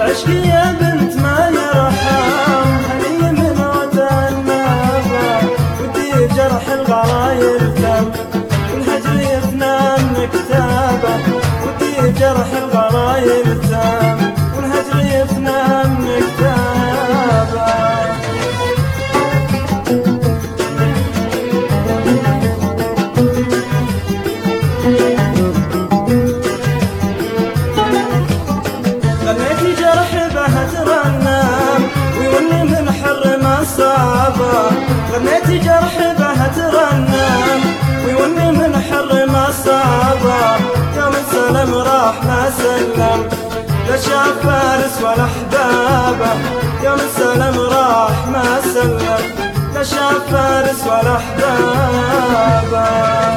عشقي يا بنت ما يرحم، هني من عدا النابة ودي جرح الغراير تم، والهجر يفنان كتابة ودي جرح الغراير تم، والهجر يفنان كتابة. غنيتي جرح بها ترنم ويوني من حر ما صابه، غنيتي جرح بها ترنم ويوني من حر ما صابه، يوم السلام راح ما سلم لا شاف فارس ولا احبابه، يوم السلام راح ما سلم لا شاف فارس ولا احبابه.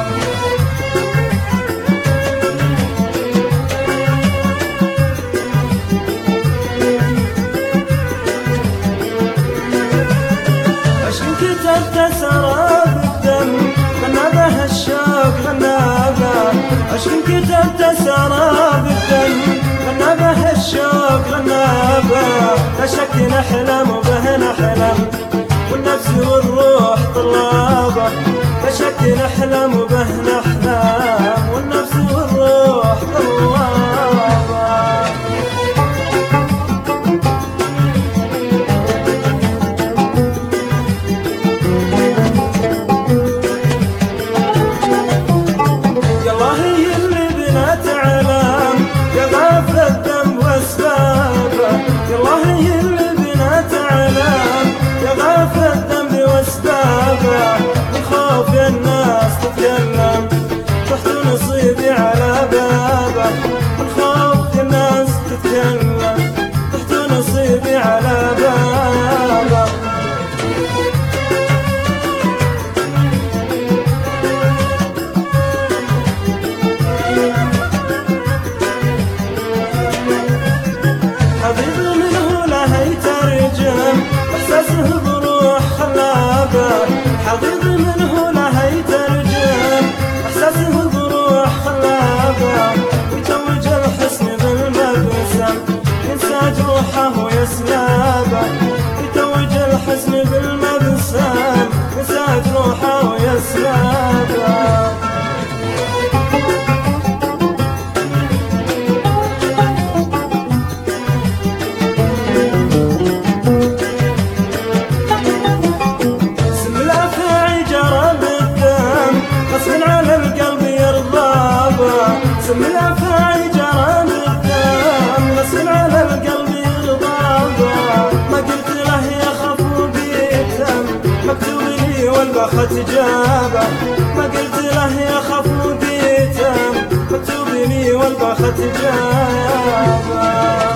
كتبت سراب الدم غنى به الشوق غنى به، عشق كتبت سراب الدم غنى به الشوق غنى به، لا شك نحلم وبه نحلم والنفس والروح طلابه، لا شك نحلم وبه نحلم والنفس والروح طلابه. الخوف يا الناس تتكلم تحت نصيبي على بابه، الخوف يا الناس تتكلم تحت نصيبي على بابه. حبيب منه لا يترجم احساسه بروح خلابه، حبيب منه لا يترجم احساسه بروح خلابه، يتوج الحسن بالمبسم ينسى جروحه ويسلابه، يتوج الحسن بالمبسم ينسى جروحه ويسلابه. سم الافاعي جرى بالدم غصب على القلب يرضابه، ما قلت له يا خفو بيتم مكتوب لي والبخت جابه، ما قلت له يا خفو بيتم مكتوب لي والبخت جابه.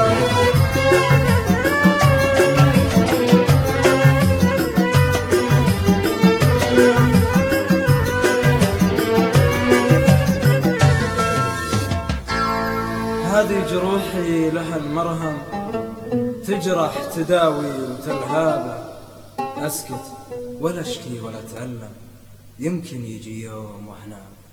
هذه جروحي لها المرهم تجرح تداوي وتلهابه، أسكت ولا أشكي ولا أتألم يمكن يجي يوم وأحنا